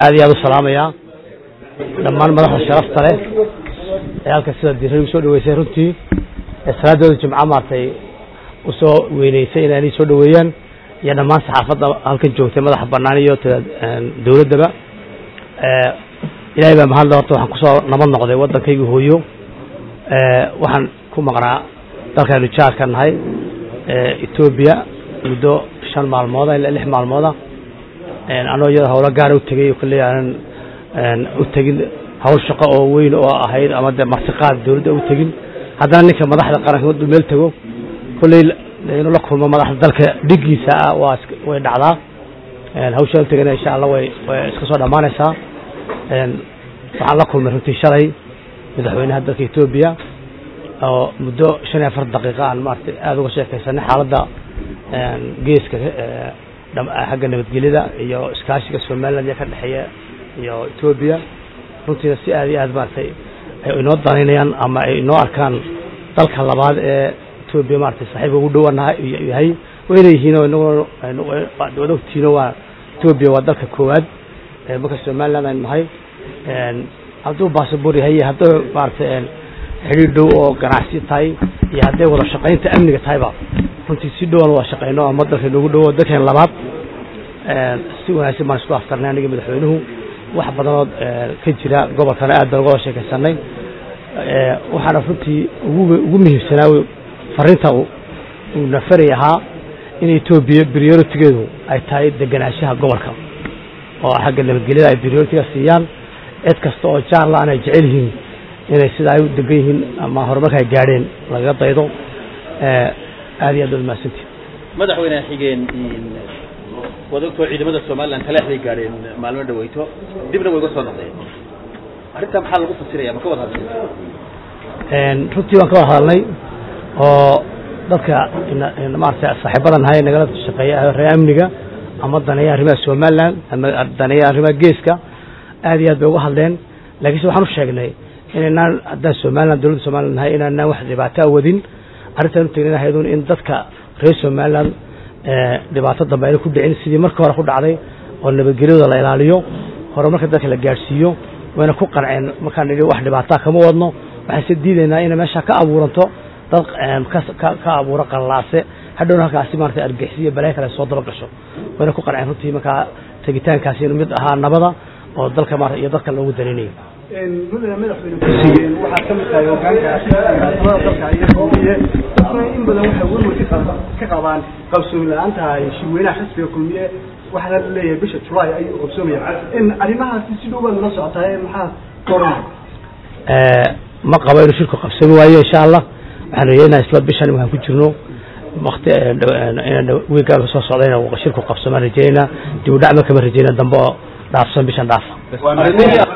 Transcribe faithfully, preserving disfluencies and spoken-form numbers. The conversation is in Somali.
aad iyo aad u salaamaya dhammaan madaxda sharafta leh ee halka sida diiray soo dhaweysay runtii salaadooda jimca maartay u soo weynaysay inay soo dhaweeyaan iyo dhammaan saxaafadda halkan joogtay madaxa bannaan iyo dawladaba ee ilaahay baa mahad leh waxaan ku soo nabad noqday wadankayga hooyo ee waxaan ku maqnaa dalkaynu jaarka nahay ee Ethiopia muddo shan maalmood ilaa lix maalmood een anoo yar hawlo gaar u tagay oo kaliya aan u tagin hawl shaqo oo weyn oo ahayd ama martiqaad dawladda u tagin haddana ninka madaxda qaranka uu meel tago kulay inuu la kulmo madaxda dalka dhigiisa waa way dhacdaa een hawsha tagana insha Allah way iska soo dhamaanaysaa een waxaan la kulmay runtii shalay madaxweynaha dalka Ethiopia oo muddo shan iyo afar daqiiqo aan maartay aad uga sheekaysanay xaaladda een geeska xagga nabadgelyada iyo iskaashiga Soomaaliland ka dhaxeeya iyo Ethiopia runtii si aad iyo aad maartay ay inoo daneynayaan ama ay inoo arkaan dalka labaad ee Ethiopia maartay saaxiib ugu dhawanahay yahay weeyayhiin oo inoo wadogtiina waa Ethiopia waa dalka koowaad ee marka Soomaaliland ay nahay een hadduu baasaboor yahay hadduu maartay xiriir dhow oo ganacsi tahay iyo haddii wada shaqaynta amniga tahayba runtii si dhow wada shaqayno ama dalka ugu dhow dadkan labaad ee si wanaagsan ma isku afkarnay aniga madaxweynuhu wax badan oo ka jira gobolka aad uga sheekaysanay ee waxaan runtii ugu ugu muhiimsanaa fariinta uu nafariyaha in Ethiopia priority-geedu ay tahay deganaanshaha gobolka oo xagga nabadgelyada ay priority-ga siiyaan cid kasta oo jaar la aanay jecel yihiin inay sida ay u degan yihiin ama horumarka ay gaadheen laga daydo ee aad iyo aad u mahadsantiin madaxweynaha xigeen wadagto ciidamada Soomaaliland kala xigay gaareen maalmo dhaweyto dibna way uga soo noqdeen arrinta maxaa lagu fasiraya ma ka wada hadlay een runtii waan ka wada hadlay oo dadka in maartay saaxiibadan hay nagala shaqeeya reer amniga ama daneeya arrimaha Soomaaliland ama daneeya arrimaha geeska aad iyo aad bay uga hadleen laakiin waxaan u sheegnay inaan hadda Soomaaliland dawladda Soomaaliland hay inaan wax dhibaato wadin arrintan tignaanahay in dadka reer Soomaaliland ee dhibaato dambe ay ku dhicin sidii markii hore ku dhacday oo nabadgelyada la ilaaliyo horumarka dadka la gaarsiiyo wayna ku qanceen markaan nidhi wax dhibaato kama wadno waxaan si diidaynaa in meesha ka abuuranto dad ka abuura qalaase hadhowna halkaasi maartay argixisiyo balay kale soo daba gasho wayna ku qanceen runtii marka tagitaankaasi mid ahaa nabada oo dalka mar iyo dadka loogu dareemayo een mudane madaxweyne waxa ka mid tahay hoggaanka asxaabta dalka iyo qowmiye dadna in badan waxa warwarki ka qabaan qabsoon la'aanta ay shirweynaha xisbiga kulmiye waxa la leeyahay bisha July ay qabsoomaya in arrimahaasi si dhow la socotaay maxaa qoran ee ma qabayro shirku qabsoomi waayo insha Allah waxaan rajaynayaa isla bishan waxaan ku jirno waqti in weegar soo socdayna oo shirku qabsoomaan rajaynaa dib u dhac ma kama rajaynaa dambe dhaafsan bishan dhaaf